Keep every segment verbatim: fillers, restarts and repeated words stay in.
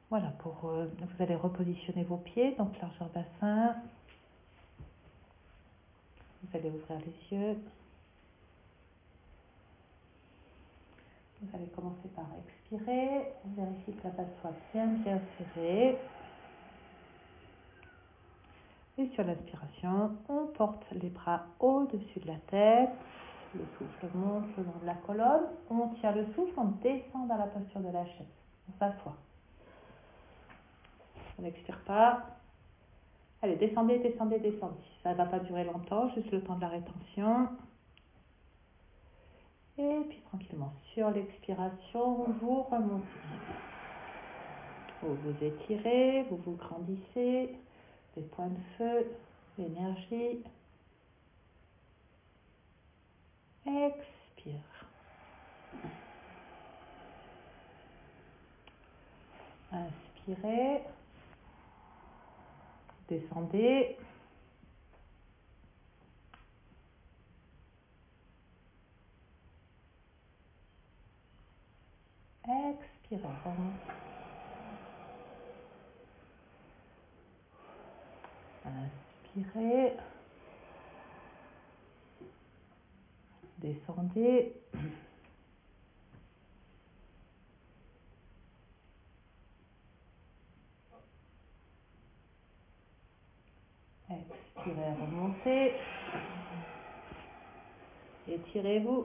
Voilà, pour, euh, vous allez repositionner vos pieds, donc largeur bassin. Vous allez ouvrir les yeux. Vous allez commencer par expirer. On vérifie que la base soit bien, bien serrée. Et sur l'inspiration, on porte les bras au-dessus de la tête. Le souffle monte le long de la colonne. On tient le souffle, on descend dans la posture de la chaise. On s'assoit. On n'expire pas. Allez, descendez, descendez, descendez. Ça ne va pas durer longtemps, juste le temps de la rétention. Et puis tranquillement, sur l'expiration, vous remontez. Vous vous étirez, vous vous grandissez. Les points de feu, l'énergie. Expire. Inspirez. Descendez. Expirez. Inspirez. Descendez. Expirez, remontez. Étirez-vous.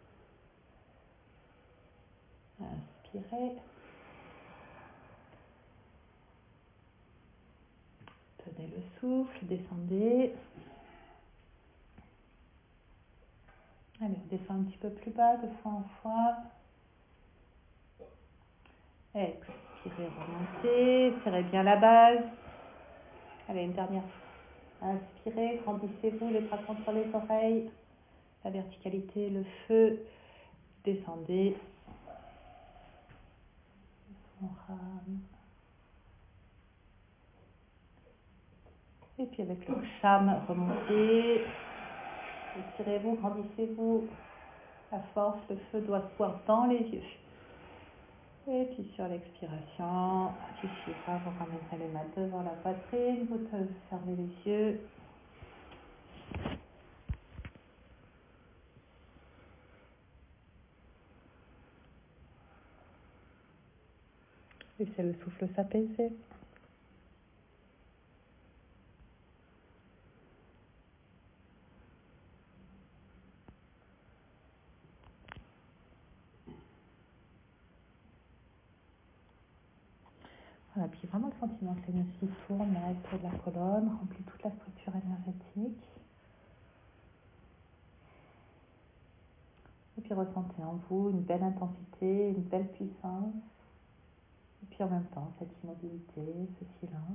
Inspirez. Tenez le souffle, descendez. Allez, on descend un petit peu plus bas, de fois en fois. Expirez, remontez. Serrez bien la base. Allez, une dernière fois. Inspirez, grandissez-vous, les bras contre les oreilles. La verticalité, le feu. Descendez. On rame. Et puis avec le cham, remontez. Étirez-vous, grandissez-vous. À force, le feu doit se voir dans les yeux. Et puis sur l'expiration, qui suivra, vous ramènerez les mains devant la poitrine, vous fermez les yeux. Laissez le souffle s'apaiser. Voilà, puis vraiment le sentiment que l'énergie tourne là, autour de la colonne, remplit toute la structure énergétique. Et puis ressentez en vous une belle intensité, une belle puissance. Et puis en même temps, cette immobilité, ce silence.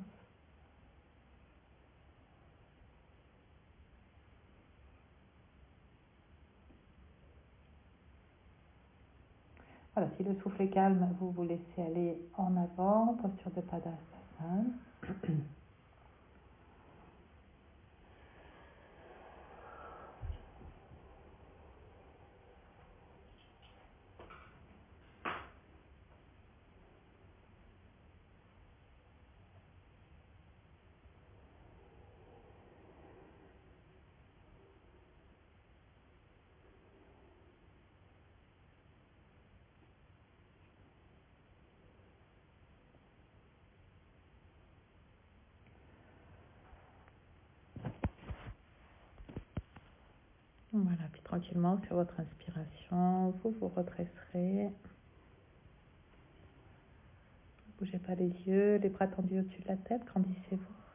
Voilà, si le souffle est calme, vous vous laissez aller en avant, posture de Padasana. Voilà, puis tranquillement sur votre inspiration, vous vous redresserez. Ne bougez pas les yeux, les bras tendus au-dessus de la tête, grandissez-vous.